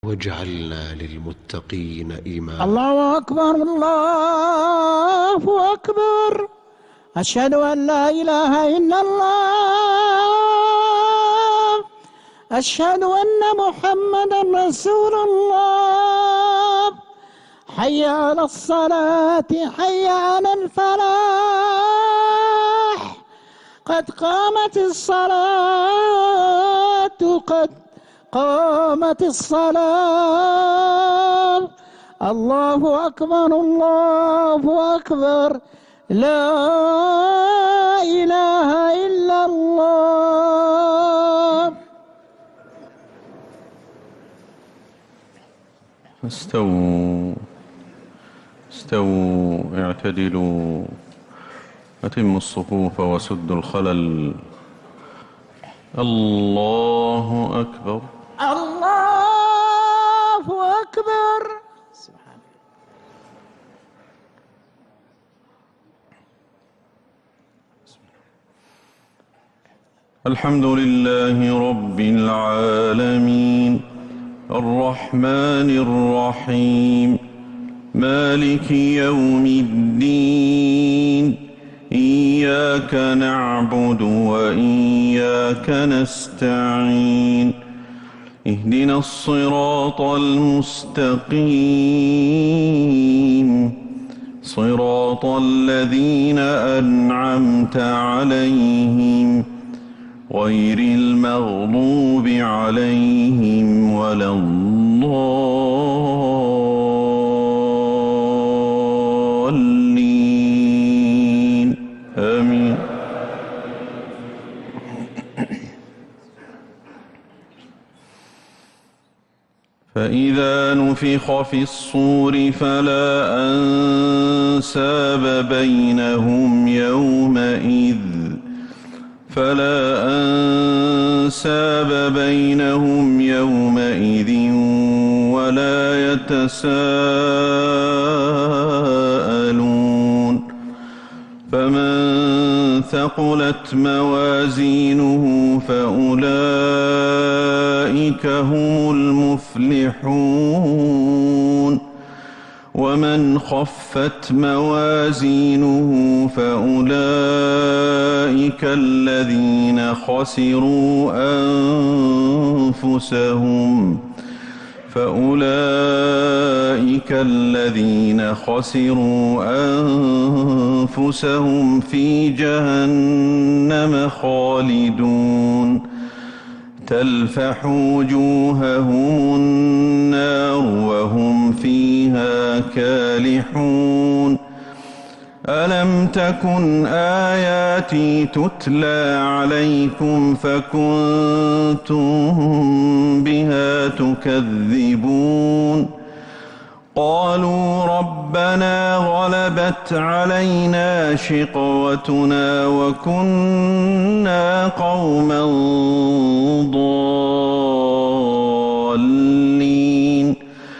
واجعلنا للمتقين إماما. الله أكبر الله أكبر. أشهد أن لا إله إلا الله. أشهد أن محمدا رسول الله. حي على الصلاة حي على الفلاح. قد قامت الصلاة قد قامت الصلاة. الله أكبر الله أكبر. لا إله إلا الله. استووا اعتدلوا، أتموا الصفوف وسدوا الخلل. الله أكبر الله أكبر. سبحان الله. الحمد لله رب العالمين، الرحمن الرحيم، مالك يوم الدين. إياك نعبد وإياك نستعين. اهدنا الصراط المستقيم، صراط الذين أنعمت عليهم غير المغضوب عليهم ولا الضالين. آمين. فإذا نفخ في الصور فلا أنساب بينهم يومئذ ولا يتساءلون. فمن ثقلت موازينه فأولئك هم المفلحون. ومن خفت موازينه فأولئك الذين خسروا أنفسهم في جهنم خالدون. تلفح وجوههم النار وهم فيها كالحون. ألم تكن آياتي تتلى عليكم فكنتم بها تكذبون. قالوا ربنا غلبت علينا شقوتنا وكنا قوما ضالين.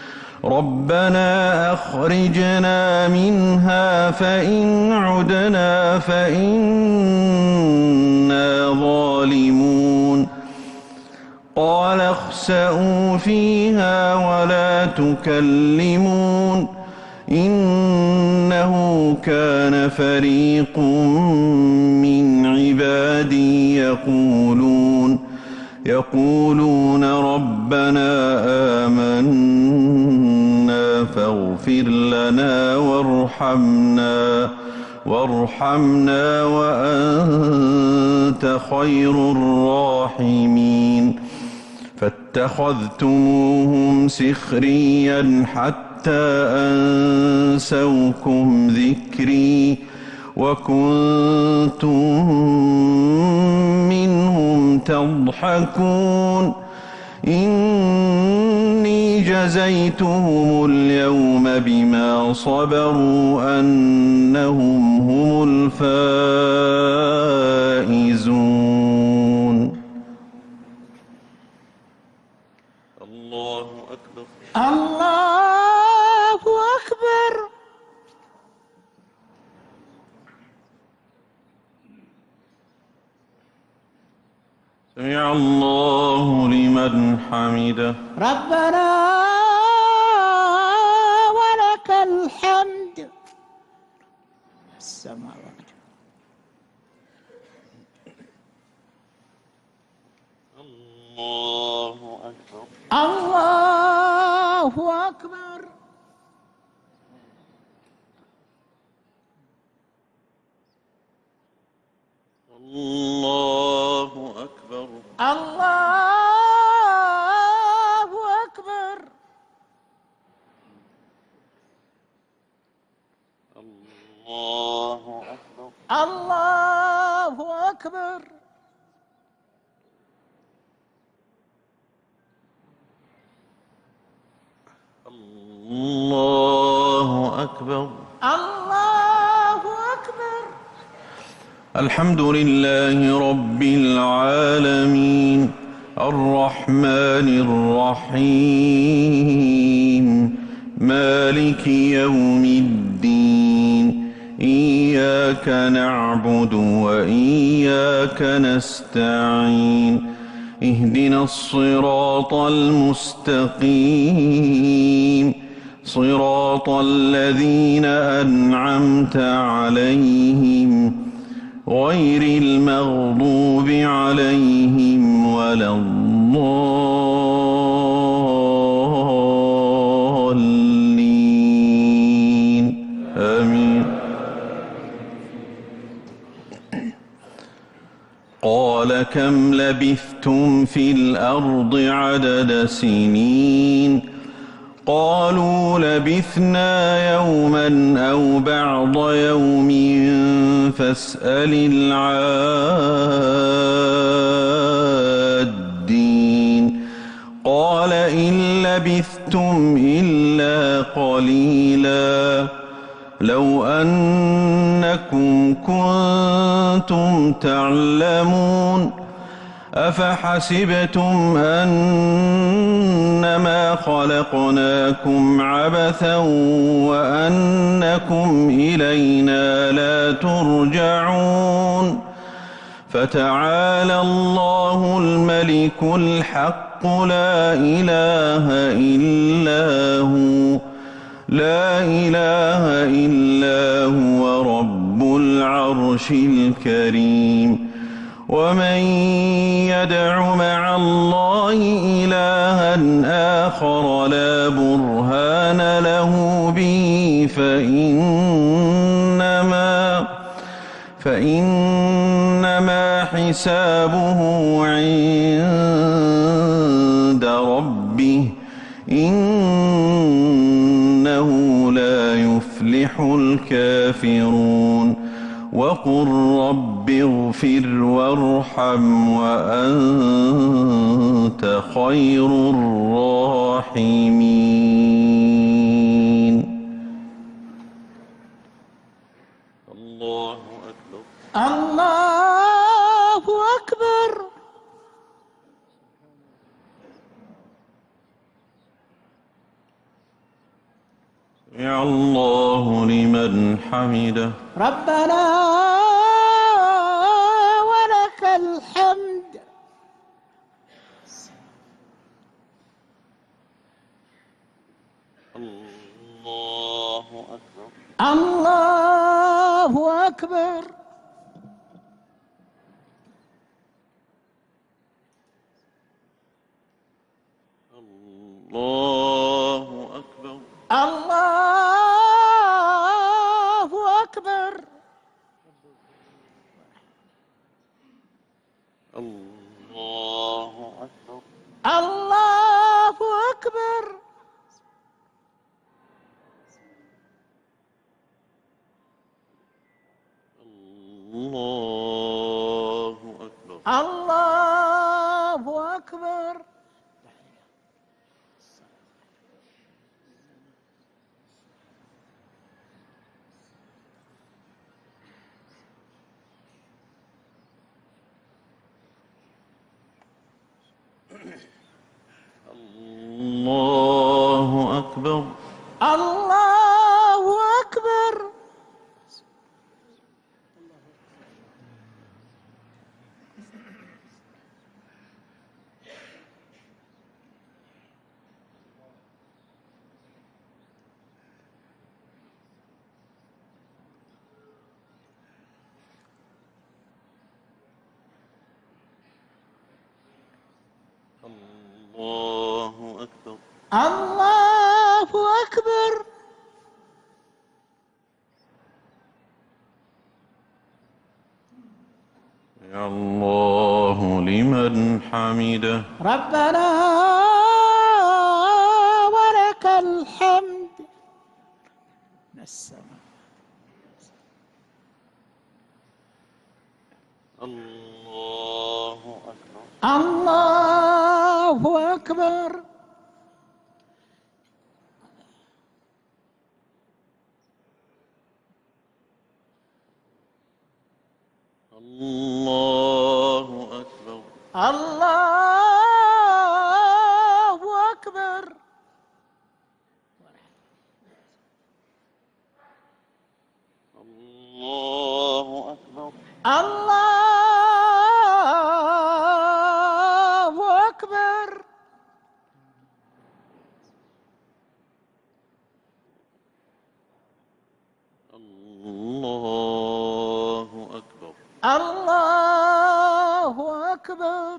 ربنا أخرجنا منها فإن عدنا فإنا ظالمون. قال اخسئوا فيها ولا تكلمون. إنه كان فريق من عبادي يقولون ربنا آمنا فاغفر لنا وارحمنا وأنت خير الراحمين. فاتخذتموهم سخريا حتى أنسوكم ذكري وكنتم منهم تضحكون. إني جزيتهم اليوم بما صبروا أنهم هم الفائزون. الله أكبر الله أكبر. سمع الله لمن لمن حمده. ربنا ولك الحمد. السماوات. الله أكبر. الله أكبر. الله أكبر. الله أكبر. الله أكبر. الله أكبر. الله أكبر. الله أكبر. الحمد لله رب العالمين الرحمن الرحيم مالك يوم الدين إياك نعبد وإياك نستعين اهدنا الصراط المستقيم صراط الذين أنعمت عليهم غير المغضوب عليهم ولا الضالين آمين. قال كم لبثتم في الأرض عدد سنين قالوا لبثنا يوما أو بعض يوم فاسأل العادين قال إن لبثتم إلا قليلا لو أنكم كنتم تعلمون أفحسبتم أنما خلقناكم عبثا وأنكم إلينا لا ترجعون فتعالى الله الملك الحق لا إله إلا هو رب العرش الكريم ومن يدع مع الله إلها آخر لا برهان له به فإنما حسابه عند ربه إنه لا يفلح الكافرون وقل رب اغفر وارحم وأنت خير الراحمين. الله أكبر. الله أكبر. سمع الله لمن حمده. ربنا ولك الحمد. الله أكبر. الله أكبر. الله أكبر. الله أكبر. الله أكبر. الله أكبر. الله أكبر. الله أكبر. الله أكبر. الله أكبر. الله أكبر. الله أكبر. يا الله لمن حمده. ربنا ولك الحمد. السلام. الله أكبر. الله أكبر. الله أكبر. الله أكبر. الله أكبر. الله أكبر. الله أكبر. الله أكبر.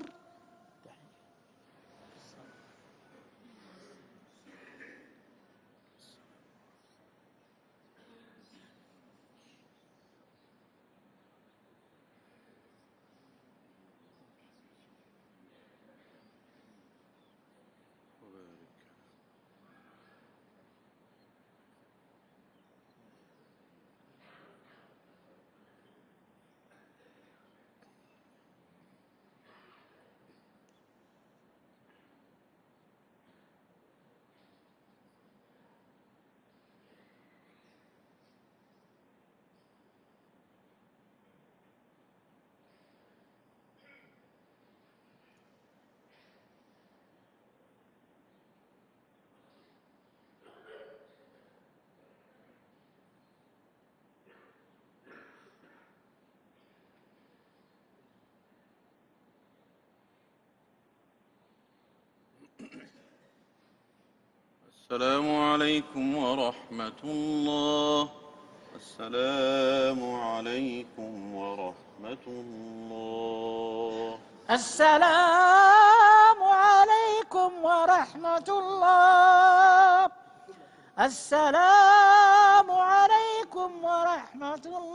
السلام عليكم ورحمة الله. السلام عليكم ورحمة الله. السلام عليكم ورحمة الله. السلام عليكم ورحمة الله.